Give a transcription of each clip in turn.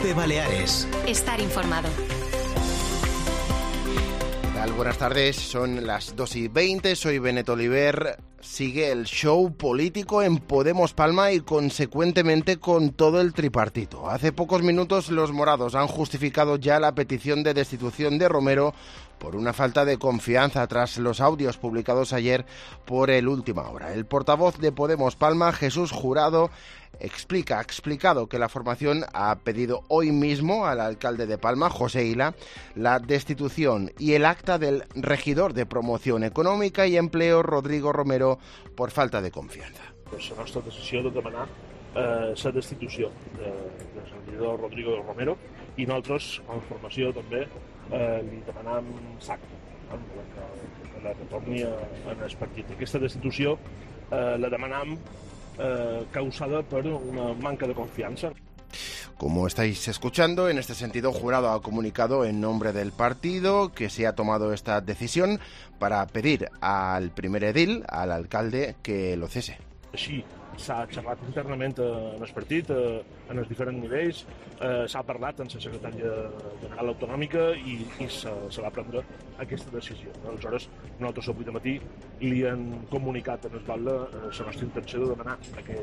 COPE Baleares. Estar informado. ¿Qué tal? Buenas tardes, son las 2:20, soy Benet Oliver. Sigue el show político en Podemos Palma y consecuentemente con todo el tripartito. Hace pocos minutos los morados han justificado ya la petición de destitución de Romero por una falta de confianza tras los audios publicados ayer por el Última Hora. El portavoz de Podemos Palma, Jesús Jurado, ha explicado que la formación ha pedido hoy mismo al alcalde de Palma, José Ila, la destitución y el acta del regidor de Promoción Econòmica i Empleo, Rodrigo Romero, por falta de confiança. La nostra decisió de demanar la destitució del regidor Rodrigo Romero i nosaltres, com a formació, també li demanam sac, que la retorni en el partit. Aquesta destitució la demanam causada por una manca de confianza. Como estáis escuchando, en este sentido, Jurado ha comunicado en nombre del partido que se ha tomado esta decisión para pedir al primer edil, al alcalde, que lo cese. Així s'ha xerrat internament en el partit, en els diferents nivells, s'ha parlat amb la secretària general autonòmica i se va prendre aquesta decisió. Aleshores, nosaltres avui de matí li hem comunicat en el poble la nostra intenció de demanar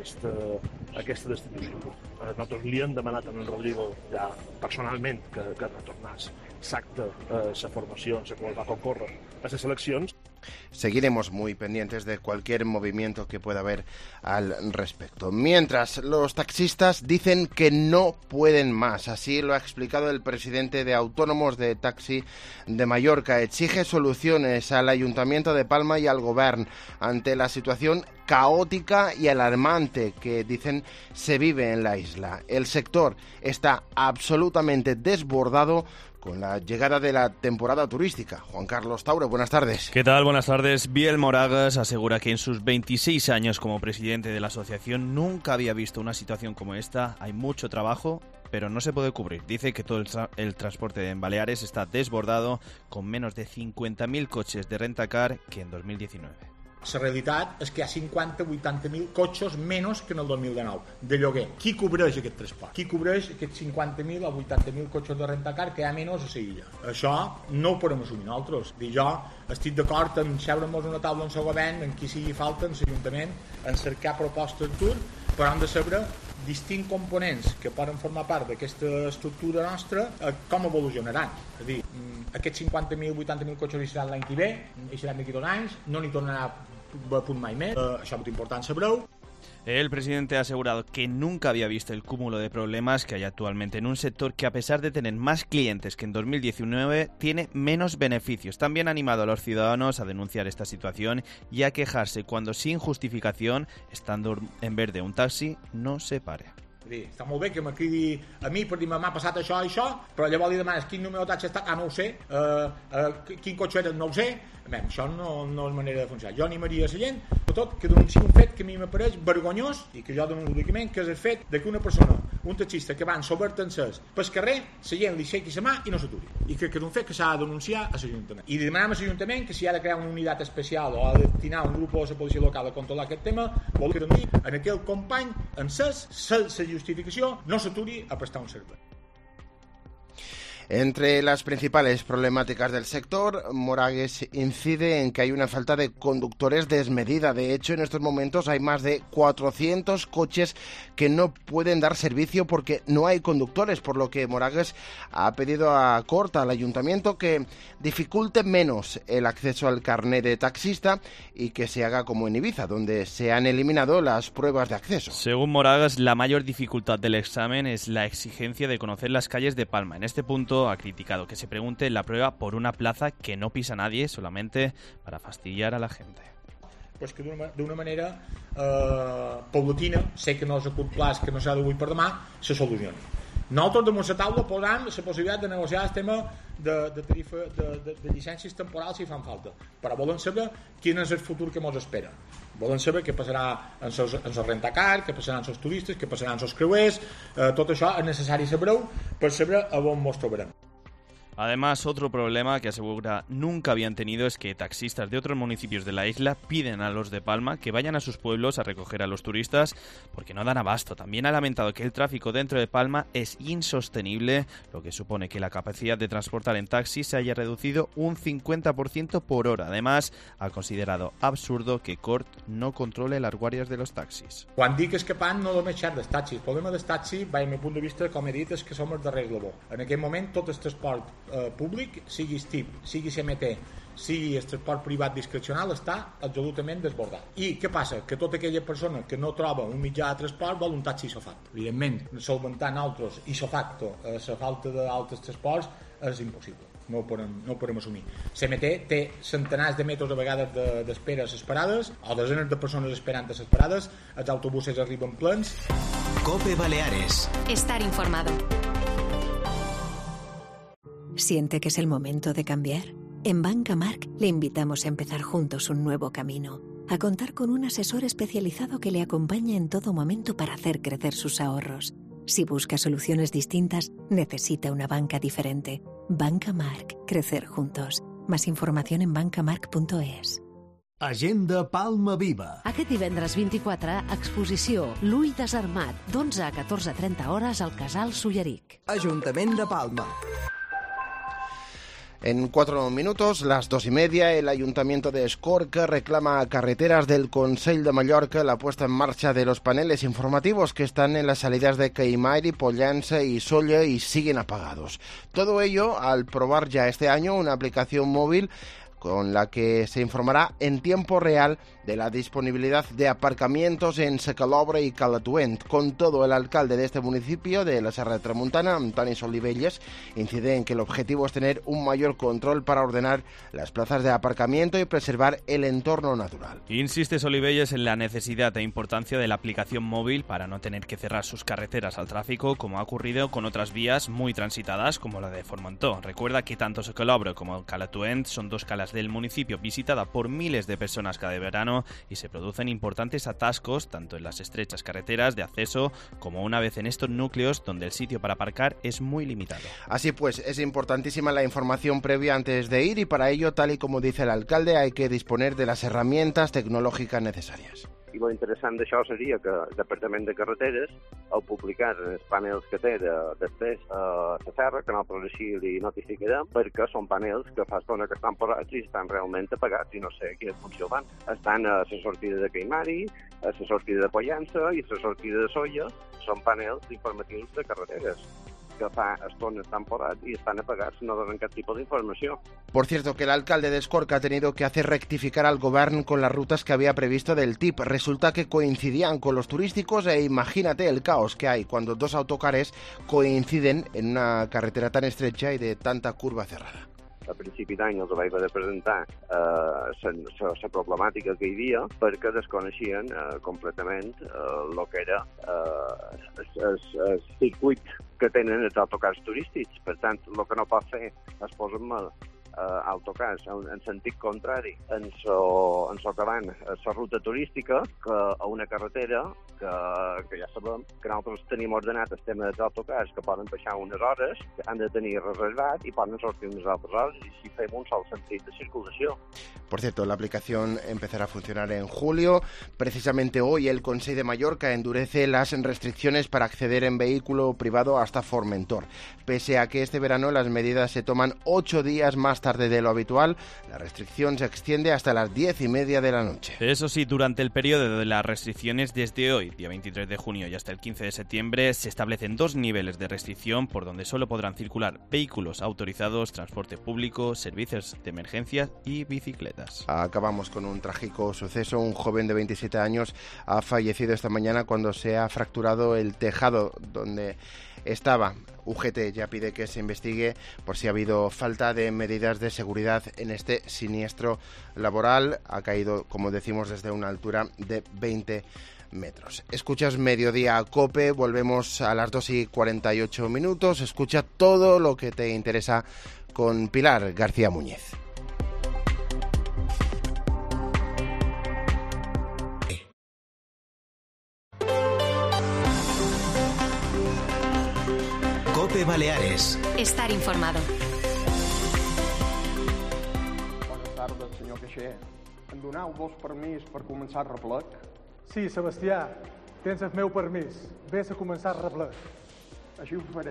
aquesta destitució. Nosaltres li hem demanat a en Rodrigo ja personalment que retornés l'acte, la formació en la qual va concórrer a les eleccions. Seguiremos muy pendientes de cualquier movimiento que pueda haber al respecto. Mientras, los taxistas dicen que no pueden más. Así lo ha explicado el presidente de Autónomos de Taxi de Mallorca. Exige soluciones al Ayuntamiento de Palma y al Govern ante la situación caótica y alarmante que, dicen, se vive en la isla. El sector está absolutamente desbordado con la llegada de la temporada turística. Juan Carlos Taure, buenas tardes. ¿Qué tal? Buenas tardes. Biel Moragas asegura que en sus 26 años como presidente de la asociación nunca había visto una situación como esta. Hay mucho trabajo, pero no se puede cubrir. Dice que todo el transporte en Baleares está desbordado, con menos de 50.000 coches de rentacar que en 2019. La realitat és que hi ha 50-80.000 cotxes menys que en el 2019 de lloguer. Qui cobreix aquest transport? Qui cobreix aquests 50.000 o 80.000 cotxes de rentacar que hi ha menys a l'illa? Això no ho podem assumir nosaltres. Jo estic d'acord en seure'ns una taula en el govern, en qui sigui falta, en l'Ajuntament, en cercar propostes d'atur, però hem de saber distints components que poden formar part d'aquesta estructura nostra, com evolucionaran. És a dir, aquests 50.000, 80.000 cotxes hi seran l'any que ve, hi seran d'aquí 2 anys, no n'hi tornarà a punt mai més. Això és molt important saber-ho. El presidente ha asegurado que nunca había visto el cúmulo de problemas que hay actualmente en un sector que, a pesar de tener más clientes que en 2019, tiene menos beneficios. También ha animado a los ciudadanos a denunciar esta situación y a quejarse cuando, sin justificación, estando en verde un taxi, no se pare. Està molt bé que me cridi a mi per dir m'ha passat això i això, però llavors li demanes quin número de taxi està, no ho sé, quin cotxe era, no ho sé. Això no és manera de funcionar. Jo animaria a la gent, tot, que denunciï un fet que a mi m'apareix vergonyós i que jo denuncio públicament, que és el fet de que una persona, un taxista que va en sobert encès pel carrer, la gent li aixequi la mà i no s'aturi. I que és un fet que s'ha de denunciar a l'Ajuntament. I demanem a l'Ajuntament que si ha de crear una unitat especial o ha de destinar un grup de la policia local a controlar aquest tema, vol que denunciï en aquell company encès, la justificació, no s'aturi a prestar un servei. Entre las principales problemáticas del sector, Moragues incide en que hay una falta de conductores desmedida. De hecho, en estos momentos hay más de 400 coches que no pueden dar servicio porque no hay conductores, por lo que Moragues ha pedido a Corta, al ayuntamiento, que dificulte menos el acceso al carnet de taxista y que se haga como en Ibiza, donde se han eliminado las pruebas de acceso. Según Moragues, la mayor dificultad del examen es la exigencia de conocer las calles de Palma. En este punto ha criticado que se pregunte la prueba por una plaza que no pisa nadie solamente para fastidiar a la gente. Pues que d'una manera paulatina, sé que no és a curt plaç, que no s'ha d'avui per demà, se solucioni. Nosaltres damunt la taula posam la possibilitat de negociar el tema de tarifa de llicències temporals si fan falta, però volen saber quin és el futur que ens espera. Volen saber què passarà en el rentacar, què passarà amb els turistes, què passarà amb els creuers. Tot això és necessari saber-ho per saber a on ens trobarem. Además, otro problema que asegura nunca habían tenido es que taxistas de otros municipios de la isla piden a los de Palma que vayan a sus pueblos a recoger a los turistas porque no dan abasto. También ha lamentado que el tráfico dentro de Palma es insostenible, lo que supone que la capacidad de transportar en taxi se haya reducido un 50% por hora. Además, ha considerado absurdo que Cort no controle las guàrdies de los taxis. Quan dic escapant no només xerc dels taxis. El problema dels taxis, va, el meu punt de vista, com he dit, és que som el darrer eslabó. En aquest moment tot el transport públic, sigui STIP, sigui CMT, sigui el transport privat discrecional, està absolutament desbordat. I què passa? Que tota aquella persona que no troba un mitjà de transport vol un taxi isofacto. Evidentment, solventar nosaltres isofacto la falta d'altres transports és impossible. No ho podem assumir. CMT té centenars de metres a vegades d'espera a les parades, o desenes de persones esperant a les parades, els autobusos arriben plens. COPE Baleares. Estar informado. ¿Siente que es el momento de cambiar? En Banca Marc le invitamos a empezar juntos un nuevo camino, a contar con un asesor especializado que le acompañe en todo momento para hacer crecer sus ahorros. Si busca soluciones distintas, necesita una banca diferente. Banca Marc. Crecer juntos. Más información en bancamarc.es. Agenda Palma Viva. Aquest divendres 24, exposició L'Ull Desarmat, d'11 a 14:30 hores al Casal Solleric. Ajuntament de Palma. En 4 minutos, las 2:30, el Ayuntamiento de Escorca reclama a Carreteras del Consell de Mallorca la puesta en marcha de los paneles informativos que están en las salidas de Queimari, Pollença y Solla y siguen apagados. Todo ello al probar ya este año una aplicación móvil con la que se informará en tiempo real de la disponibilidad de aparcamientos en Secalobre y Calatuent. Con todo, el alcalde de este municipio de la Serra de Tramuntana, Antoni Solivelles, incide en que el objetivo es tener un mayor control para ordenar las plazas de aparcamiento y preservar el entorno natural. Insiste Solivelles en la necesidad e importancia de la aplicación móvil para no tener que cerrar sus carreteras al tráfico, como ha ocurrido con otras vías muy transitadas como la de Formentó. Recuerda que tanto Secalobre como Calatuent son dos calas del municipio visitada por miles de personas cada verano y se producen importantes atascos tanto en las estrechas carreteras de acceso como una vez en estos núcleos donde el sitio para aparcar es muy limitado. Así pues, es importantísima la información previa antes de ir y para ello, tal y como dice el alcalde, hay que disponer de las herramientas tecnológicas necesarias. I lo interessant d'això seria que el Departament de Carreteres, al publicar els panels que té després a la serra, que nosaltres així li notificarem, perquè són panels que fa estona que estan posats i estan realment apagats i no sé quina funció van. Estan a la sortida de Queimari, a la sortida de Pollença i a la sortida de Solla. Són panels informatius de carreteres que fa estona estan posats i estan apagats, no donen cap tipus d'informació. Por cierto, que el alcalde de Escorca ha tenido que hacer rectificar al gobierno con las rutas que había previsto del TIP. Resulta que coincidían con los turísticos e imagínate el caos que hay cuando dos autocares coinciden en una carretera tan estrecha y de tanta curva cerrada. A principi d'any els vaig haver de presentar la problemàtica que hi havia perquè desconeixien completament el que era el circuit que tenen els autocars turístics. Per tant, el que no pot fer és posar-me autocars en sentit contrari en so que van a la ruta turística que a una carretera que ja sabem que nosaltres tenim ordenat el tema dels autocars que poden baixar unes hores, que han de tenir reservat i poden sortir unes altres hores i si fem un sol sentit de circulació. Por cierto, la aplicación empezará a funcionar en julio. Precisamente hoy el Consell de Mallorca endurece las restricciones para acceder en vehículo privado hasta Formentor. Pese a que este verano las medidas se toman 8 días más tarde de lo habitual, la restricción se extiende hasta las 10:30 de la noche. Eso sí, durante el periodo de las restricciones desde hoy, día 23 de junio y hasta el 15 de septiembre, se establecen 2 niveles de restricción por donde solo podrán circular vehículos autorizados, transporte público, servicios de emergencia y bicicletas. Acabamos con un trágico suceso. Un joven de 27 años ha fallecido esta mañana cuando se ha fracturado el tejado donde estaba. UGT ya pide que se investigue por si ha habido falta de medidas de seguridad en este siniestro laboral. Ha caído, como decimos, desde una altura de 20 metros. Escuchas Mediodía COPE, volvemos a las 2:48. Escucha todo lo que te interesa con Pilar García Muñiz. COPE Baleares. Estar informado. Che, em donau vos permís per començar el replec? Sí, Sebastià, tens el meu permís. Ves a començar el replec. Així ho faré.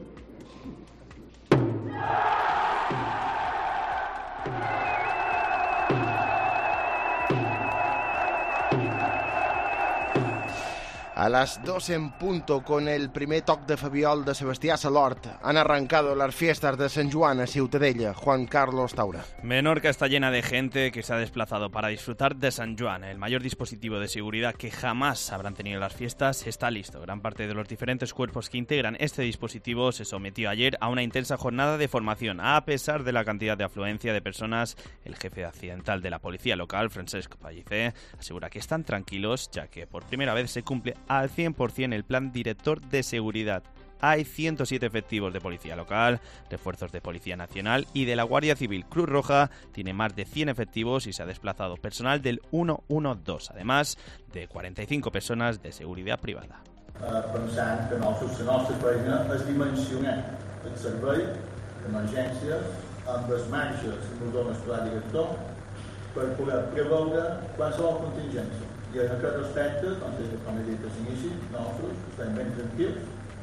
A las 2 en punto, con el primer toc de Fabiol de Sebastià Salort, han arrancado las fiestas de San Juan a Ciutadella. Juan Carlos Taura. Menorca está llena de gente que se ha desplazado para disfrutar de San Juan. El mayor dispositivo de seguridad que jamás habrán tenido las fiestas está listo. Gran parte de los diferentes cuerpos que integran este dispositivo se sometió ayer a una intensa jornada de formación. A pesar de la cantidad de afluencia de personas, el jefe accidental de la policía local, Francesc Pellicer, asegura que están tranquilos, ya que por primera vez se cumple al 100% el plan director de seguridad. Hay 107 efectivos de policía local, refuerzos de Policía Nacional y de la Guardia Civil. Cruz Roja tiene más de 100 efectivos y se ha desplazado personal del 112, además de 45 personas de seguridad privada. Pensant que la nostra feina és dimensionar el servei d'emergències amb els marges que ens dona el pla director per poder preveure qualsevol contingència. I en aquest respecte, com he dit als inicis, nosaltres estem ben tranquils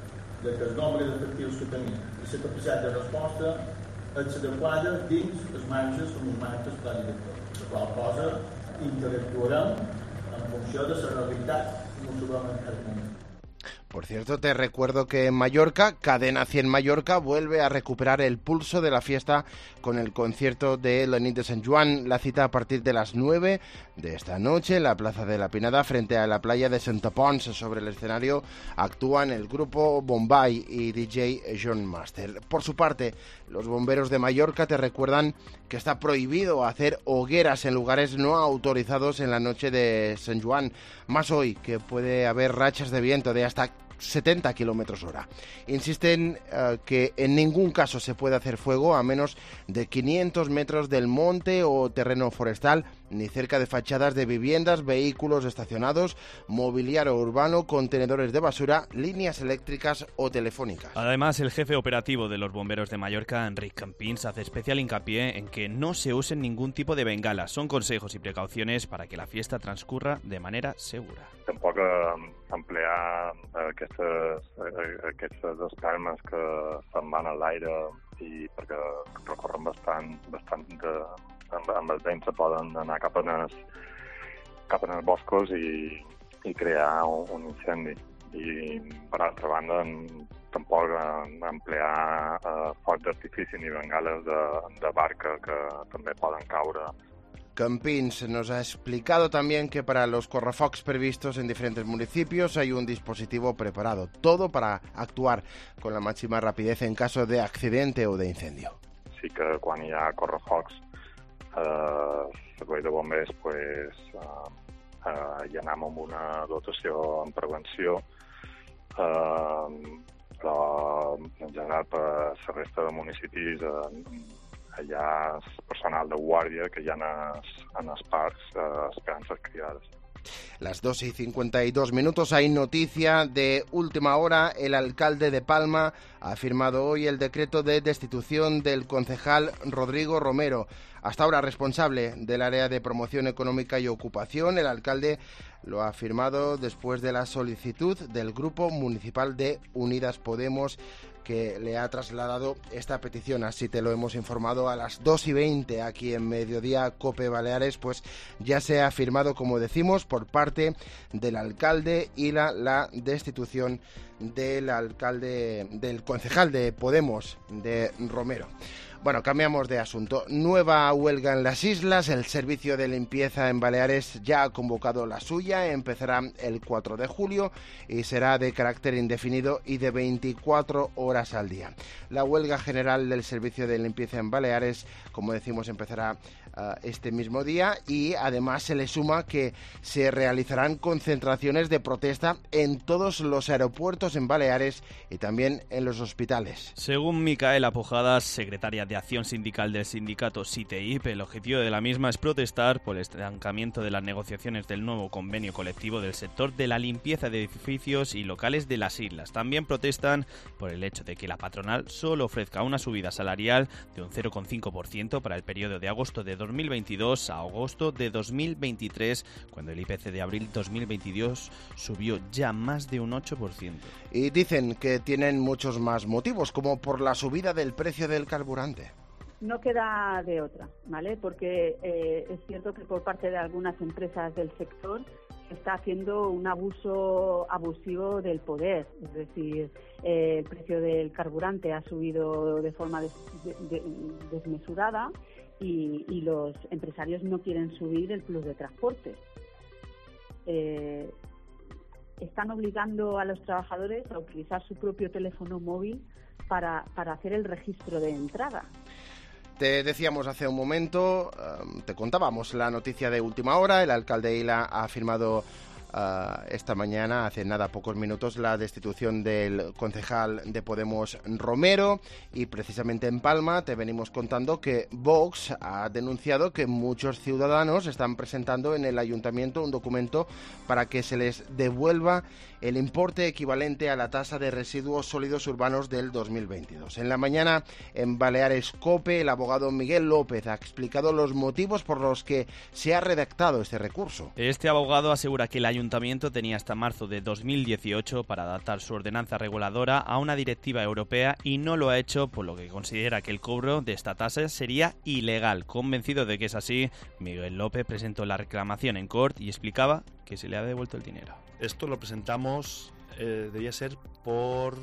de que el nombre d'efectius que tenim i la capacitat de resposta és adequada dins els marges que ens marca el pla director. La qual cosa interactuarem en funció de la realitat que ens trobem en aquest moment. Por cierto, te recuerdo que en Mallorca, Cadena 100 Mallorca vuelve a recuperar el pulso de la fiesta con el concierto de la nit de Sant Joan. La cita a partir de las 9 de esta noche en la Plaza de la Pinada, frente a la playa de Santa Pons. Sobre el escenario actúan el grupo Bombay y DJ John Master. Por su parte, los bomberos de Mallorca te recuerdan que está prohibido hacer hogueras en lugares no autorizados en la noche de Sant Joan, más hoy que puede haber rachas de viento de hasta 70 kilómetros hora. Insisten que en ningún caso se puede hacer fuego a menos de 500 metros del monte o terreno forestal, ni cerca de fachadas de viviendas, vehículos estacionados, mobiliario urbano, contenedores de basura, líneas eléctricas o telefónicas. Además, el jefe operativo de los bomberos de Mallorca, Enric Campins, hace especial hincapié en que no se usen ningún tipo de bengalas. Son consejos y precauciones para que la fiesta transcurra de manera segura. Tampoc emplear aquestes espelmes que se'n van a l'aire i perquè recorren bastant amb els vents se poden anar cap en els boscos i crear un incendi. I per altra banda tampoc emplear focs d'artifici ni bengales de barca que també poden caure. Campins nos ha explicado también que para los correfocs previstos en diferentes municipios hay un dispositivo preparado, todo para actuar con la máxima rapidez en caso de accidente o de incendio. Sí que quan hi ha correfocs, el servei de bombers hi anem amb una dotació en prevenció, però en general per la resta de municipis hi ha personal de guàrdia que hi ha en els parcs esperant les criades. Las 2:52 hay noticia de última hora. El alcalde de Palma ha firmado hoy el decreto de destitución del concejal Rodrigo Romero, hasta ahora responsable del área de promoción económica y ocupación. El alcalde lo ha firmado después de la solicitud del Grupo Municipal de Unidas Podemos, que le ha trasladado esta petición. Así te lo hemos informado a las 2:20 aquí en Mediodía Cope Baleares, pues ya se ha firmado, como decimos, por parte del alcalde y la destitución del concejal de Podemos, de Romero. Bueno, cambiamos de asunto. Nueva huelga en las islas. El servicio de limpieza en Baleares ya ha convocado la suya. Empezará el 4 de julio y será de carácter indefinido y de 24 horas al día. La huelga general del servicio de limpieza en Baleares, como decimos, empezará este mismo día, y además se le suma que se realizarán concentraciones de protesta en todos los aeropuertos en Baleares y también en los hospitales. Según Micaela Pujadas, secretaria de acción sindical del sindicato SITEIP. El objetivo de la misma es protestar por el estancamiento de las negociaciones del nuevo convenio colectivo del sector de la limpieza de edificios y locales de las islas. También protestan por el hecho de que la patronal solo ofrezca una subida salarial de un 0,5% para el periodo de agosto de 2022 a agosto de 2023, cuando el IPC de abril 2022 subió ya más de un 8%. Y dicen que tienen muchos más motivos, como por la subida del precio del carburante. No queda de otra, ¿vale? Porque es cierto que por parte de algunas empresas del sector se está haciendo un abuso abusivo del poder. Es decir, el precio del carburante ha subido de forma desmesurada y los empresarios no quieren subir el plus de transporte. Están obligando a los trabajadores a utilizar su propio teléfono móvil para hacer el registro de entrada. Te decíamos hace un momento, te contábamos la noticia de última hora. El alcalde de Ila ha firmado esta mañana, hace nada, pocos minutos, la destitución del concejal de Podemos Romero, y precisamente en Palma te venimos contando que Vox ha denunciado que muchos ciudadanos están presentando en el ayuntamiento un documento para que se les devuelva el importe equivalente a la tasa de residuos sólidos urbanos del 2022. En la mañana, en Baleares COPE, el abogado Miguel López ha explicado los motivos por los que se ha redactado este recurso. Este abogado asegura que el ayuntamiento tenía hasta marzo de 2018 para adaptar su ordenanza reguladora a una directiva europea y no lo ha hecho, por lo que considera que el cobro de esta tasa sería ilegal. Convencido de que es así, Miguel López presentó la reclamación en Cort y explicaba que se le ha devuelto el dinero. Esto lo presentamos, debía ser por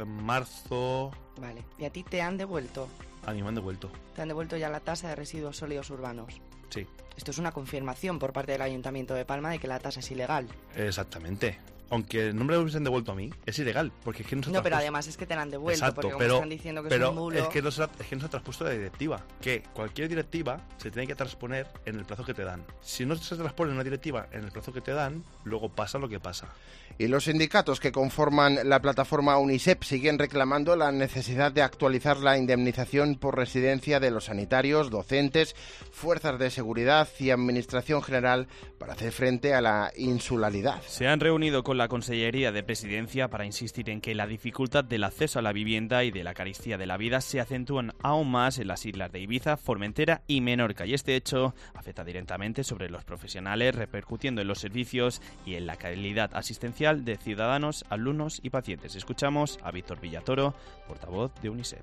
marzo. Vale, ¿y a ti te han devuelto? A mí me han devuelto. ¿Te han devuelto ya la tasa de residuos sólidos urbanos? Sí. Esto es una confirmación por parte del Ayuntamiento de Palma de que la tasa es ilegal. Exactamente. Aunque no me lo hubiesen devuelto a mí, es ilegal, porque es que no se ha No, pero además es que te la han devuelto. Exacto, porque como están diciendo que es un bulo. Es que no se ha traspuesto la directiva. Que cualquier directiva se tiene que transponer en el plazo que te dan. Si no se transpone una directiva en el plazo que te dan, luego pasa lo que pasa. Y los sindicatos que conforman la plataforma UNICEF siguen reclamando la necesidad de actualizar la indemnización por residencia de los sanitarios, docentes, fuerzas de seguridad y administración general para hacer frente a la insularidad. Se han reunido con la Consellería de Presidencia para insistir en que la dificultad del acceso a la vivienda y de la carestía de la vida se acentúan aún más en las islas de Ibiza, Formentera y Menorca, y este hecho afecta directamente sobre los profesionales, repercutiendo en los servicios y en la calidad asistencial de ciudadanos, alumnos y pacientes. Escuchamos a Víctor Villatoro, portavoz de UNICEF.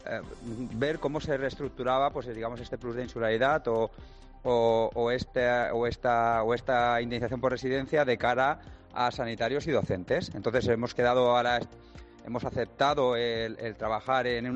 Ver cómo se reestructuraba, pues digamos, este plus de insularidad o esta indemnización por residencia de cara a sanitarios y docentes. Entonces hemos aceptado el trabajar en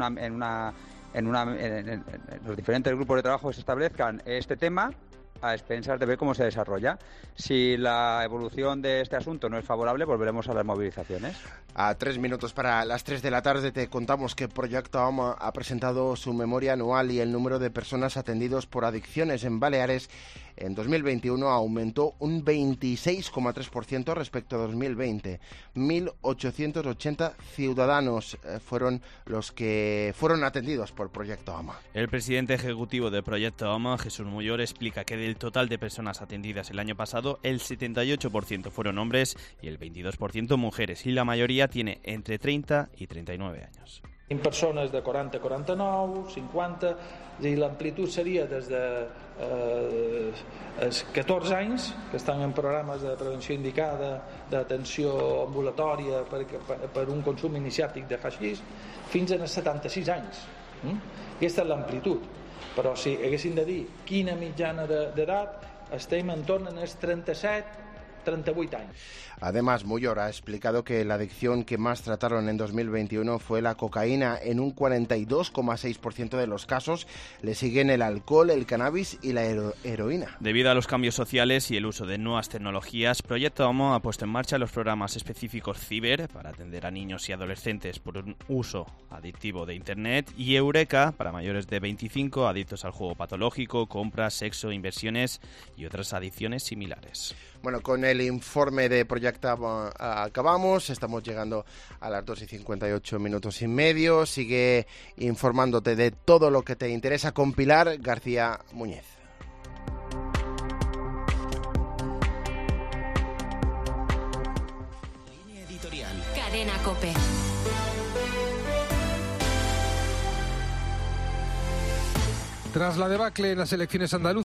los diferentes grupos de trabajo que se establezcan este tema, a expensas de ver cómo se desarrolla. Si la evolución de este asunto no es favorable, volveremos a las movilizaciones. A 3 minutos para las 3 de la tarde te contamos que Proyecto AOMA ha presentado su memoria anual y el número de personas atendidos por adicciones en Baleares en 2021 aumentó un 26,3% respecto a 2020. 1.880 ciudadanos fueron los que fueron atendidos por Proyecto AOMA. El presidente ejecutivo de Proyecto AOMA, Jesús Muyor, explica que del total de personas atendidas el año pasado, el 78% fueron hombres y el 22% mujeres, y la mayoría tiene entre 30 i 39 anys. En persones de 40 a 49, 50, i l'amplitud seria des de 14 anys, que estan en programes de prevenció indicada, d'atenció ambulatòria per un consum iniciàtic de haixís, fins als 76 anys. Aquesta és l'amplitud. Però si haguéssim de dir quina mitjana d'edat, estem en torno als 37-38 anys. Además, Muyor ha explicado que la adicción que más trataron en 2021 fue la cocaína. En un 42,6% de los casos le siguen el alcohol, el cannabis y la heroína. Debido a los cambios sociales y el uso de nuevas tecnologías, Proyecto AOMA ha puesto en marcha los programas específicos Ciber para atender a niños y adolescentes por un uso adictivo de Internet, y Eureka para mayores de 25 adictos al juego patológico, compras, sexo, inversiones y otras adicciones similares. Bueno, con el el informe de Proyecta acabamos. Estamos llegando a las 2:58 Sigue informándote de todo lo que te interesa con Pilar García Muñez. Línea editorial. Cadena COPE. Tras la debacle en las elecciones andaluzas,